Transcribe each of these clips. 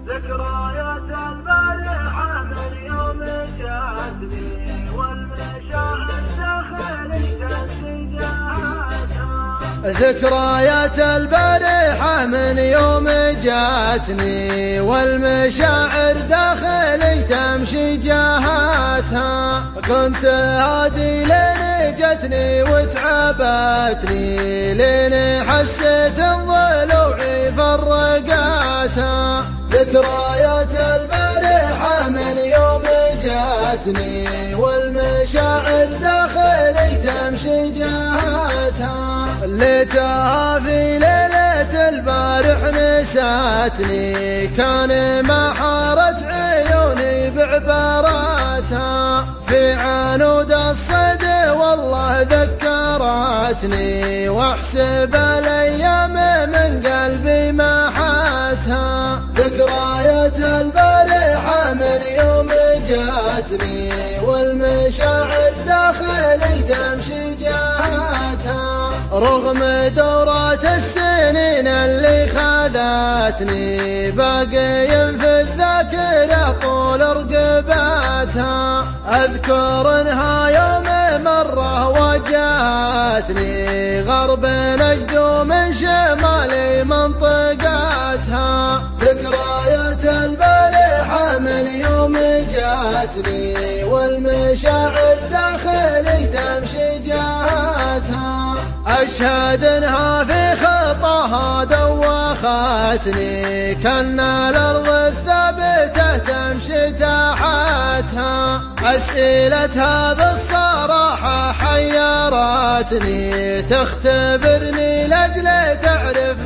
ذكريات البارحة من يوم جاتني والمشاعر داخلي تمشي جهاتها. ذكريات البارحة من يوم جاتني والمشاعر داخلي تمشي جهاتها. كنت هادي لين جتني وتعبتني لين حسيت الضلوع فرقاتها. ذكريات البارحة من يوم جاتني والمشاعر داخلي تمشي جهاتها. ليتها في ليلة البارح نساتني كان ما حارت عيوني بعباراتها. في عنود الصيد والله ذكرتني واحسب الايام من قلبي ما حاتها. ذكريات البارحة من يوم جاتني والمشاعر داخلي تمشي جهاتها. رغم دورات السنين اللي خذتني باقي في الذاكرة طول رقباتها. أذكر انها يوم مرة واجهتني غرب نجد من شمالي منطقتها. ذكريات البارحة من يوم جاتني والمشاعر داخلي تمشي جهاتها. أشهد انها في خطاها دوختني كان الأرض الثابتة تمشي تحتها. أسئلتها بالصراحة حيرتني تختبرني لأجل تعرف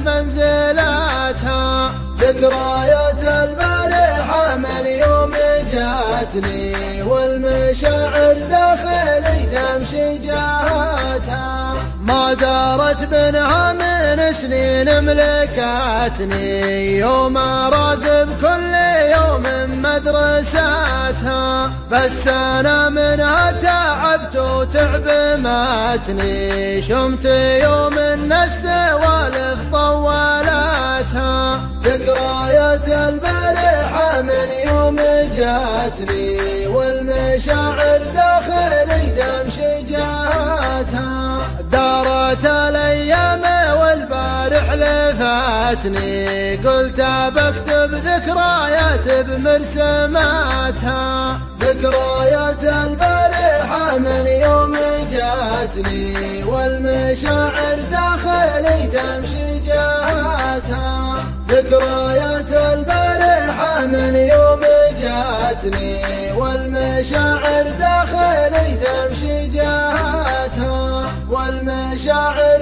منزلتها. ذكريات البارحة من يوم جاتني والمشاعر داخلي تمشي جهاتها. ما دارت بينها من سنين ملكتني يوم اراقب كل يوم مدرستها. بس انا منها تعبت وتعب ماتني شمت يوم ان السوالف طولتها. ذكريات البارحة من يوم جاتني والمشاعر داخلي تمشي جهاتها. دارت الايام والبارح لفاتني قلت بكتب ذكريات بمرسماتها. ذكريات البارحة من يوم جاتني والمشاعر داخلي تمشي جهاتها. ذكريات البارحة من يوم جاتني والمشاعر داخلي تمشي جهاتها. والمشاعر